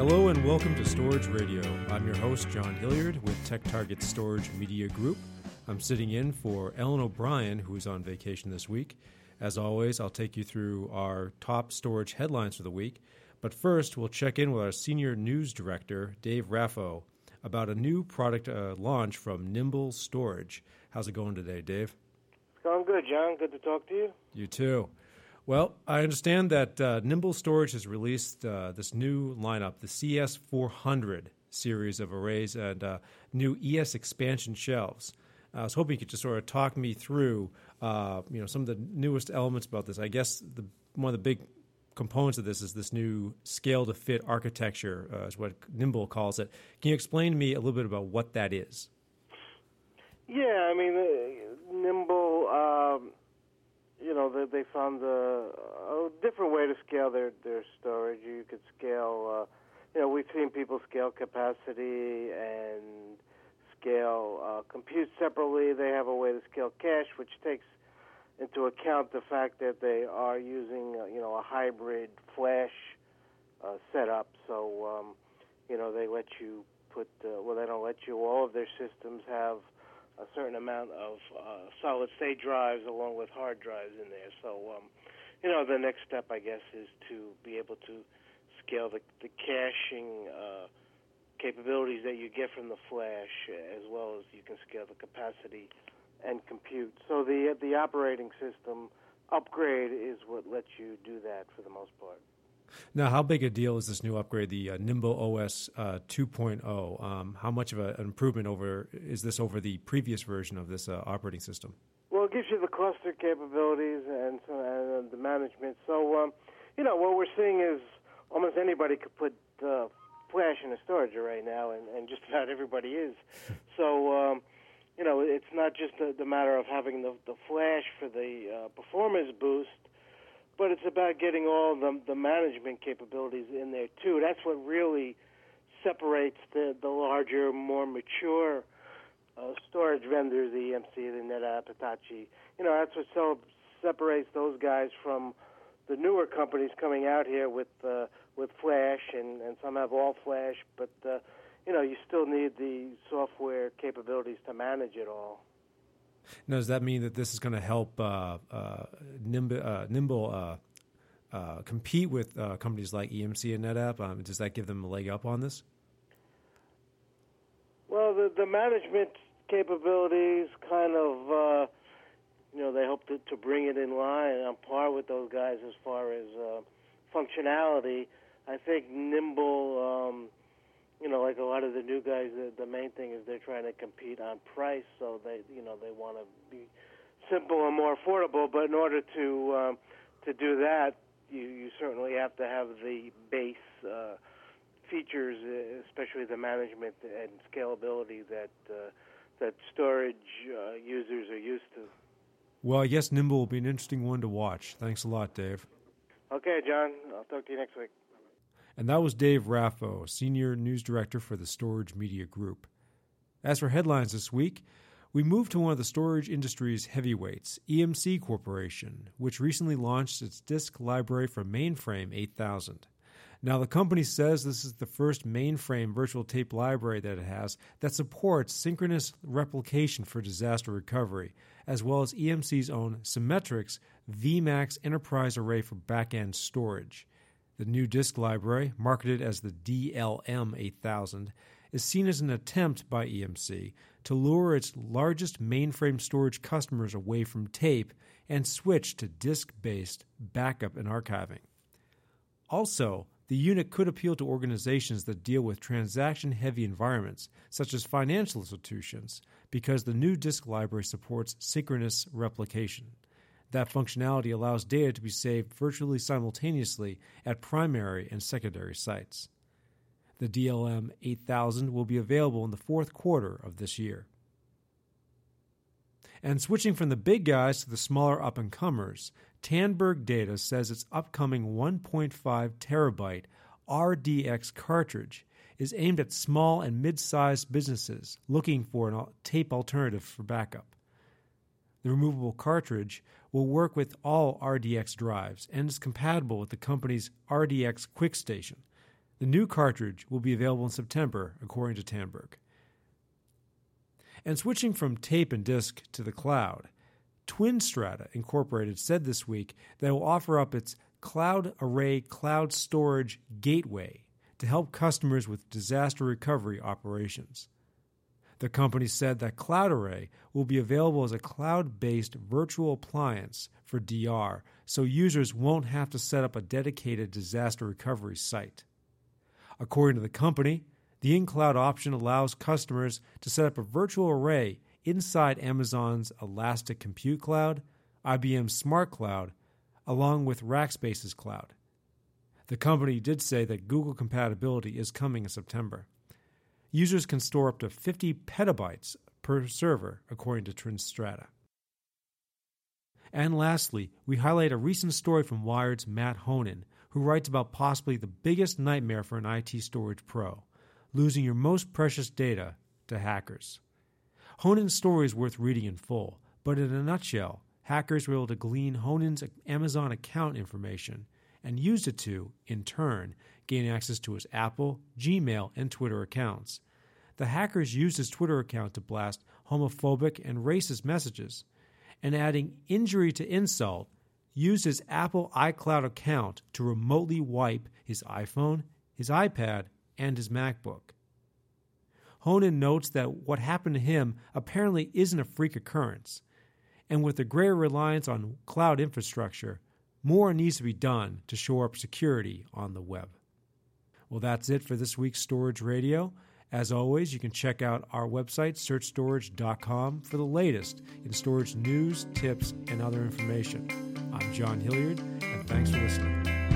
Hello and welcome to Storage Radio. I'm your host, John Hilliard, with TechTarget Storage Media Group. I'm sitting in for Ellen O'Brien, who is on vacation this week. As always, I'll take you through our top storage headlines for the week. But first, we'll check in with our Senior News Director, Dave Raffo, about a new product launch from Nimble Storage. How's it going today, Dave? It's going good, John. Good to talk to you. You too. Well, I understand that Nimble Storage has released this new lineup, the CS400 series of arrays and new ES expansion shelves. I was hoping you could just sort of talk me through, some of the newest elements about this. I guess one of the big components of this is this new scale-to-fit architecture, is what Nimble calls it. Can you explain to me a little bit about what that is? Yeah, I mean, Nimble, they found a different way to scale their storage. You could scale, we've seen people scale capacity and scale compute separately. They have a way to scale cache, which takes into account the fact that they are using, a hybrid flash setup. So, they let you put, they don't let you, all of their systems have a certain amount of solid-state drives along with hard drives in there. So, the next step, I guess, is to be able to scale the caching capabilities that you get from the flash, as well as you can scale the capacity and compute. So the operating system upgrade is what lets you do that for the most part. Now, how big a deal is this new upgrade, the Nimble OS 2.0? How much of an improvement is this over the previous version of this operating system? Well, it gives you the cluster capabilities and the management. So, what we're seeing is almost anybody could put flash in a storage array now, and just about everybody is. So, it's not just the matter of having the flash for the performance boost, but it's about getting all the management capabilities in there, too. That's what really separates the larger, more mature storage vendors, the EMC, the NetApp, Hitachi. That's what separates those guys from the newer companies coming out here with flash, and some have all flash, but, you still need the software capabilities to manage it all. Now, does that mean that this is going to help Nimble compete with companies like EMC and NetApp? Does that give them a leg up on this? Well, the management capabilities kind of, they hope to bring it in line on par with those guys as far as functionality. I think Nimble, like a lot of the new guys, the main thing is they're trying to compete on price, so they want to be simple and more affordable. But in order to do that, you certainly have to have the base features, especially the management and scalability that storage users are used to. Well, I guess Nimble will be an interesting one to watch. Thanks a lot, Dave. Okay, John. I'll talk to you next week. And that was Dave Raffo, Senior News Director for the Storage Media Group. As for headlines this week, we move to one of the storage industry's heavyweights, EMC Corporation, which recently launched its disk library for Mainframe 8000. Now, the company says this is the first mainframe virtual tape library that it has that supports synchronous replication for disaster recovery, as well as EMC's own Symmetrix VMAX Enterprise Array for back-end storage. The new disk library, marketed as the DLM 8000, is seen as an attempt by EMC to lure its largest mainframe storage customers away from tape and switch to disk-based backup and archiving. Also, the unit could appeal to organizations that deal with transaction-heavy environments, such as financial institutions, because the new disk library supports synchronous replication. That functionality allows data to be saved virtually simultaneously at primary and secondary sites. The DLM 8000 will be available in the fourth quarter of this year. And switching from the big guys to the smaller up-and-comers, Tandberg Data says its upcoming 1.5 terabyte RDX cartridge is aimed at small and mid-sized businesses looking for a tape alternative for backup. The removable cartridge will work with all RDX drives and is compatible with the company's RDX QuickStation. The new cartridge will be available in September, according to Tandberg. And switching from tape and disc to the cloud, TwinStrata Incorporated said this week that it will offer up its Cloud Array Cloud Storage Gateway to help customers with disaster recovery operations. The company said that Cloud Array will be available as a cloud-based virtual appliance for DR, so users won't have to set up a dedicated disaster recovery site. According to the company, the in-cloud option allows customers to set up a virtual array inside Amazon's Elastic Compute Cloud, IBM's Smart Cloud, along with Rackspace's cloud. The company did say that Google compatibility is coming in September. Users can store up to 50 petabytes per server, according to TwinStrata. And lastly, we highlight a recent story from Wired's Matt Honan, who writes about possibly the biggest nightmare for an IT storage pro, losing your most precious data to hackers. Honan's story is worth reading in full, but in a nutshell, hackers were able to glean Honan's Amazon account information and used it to, in turn, gain access to his Apple, Gmail, and Twitter accounts. The hackers used his Twitter account to blast homophobic and racist messages, and adding injury to insult, used his Apple iCloud account to remotely wipe his iPhone, his iPad, and his MacBook. Honan notes that what happened to him apparently isn't a freak occurrence, and with the greater reliance on cloud infrastructure, more needs to be done to shore up security on the web. Well, that's it for this week's Storage Radio. As always, you can check out our website, searchstorage.com, for the latest in storage news, tips, and other information. I'm John Hilliard, and thanks for listening.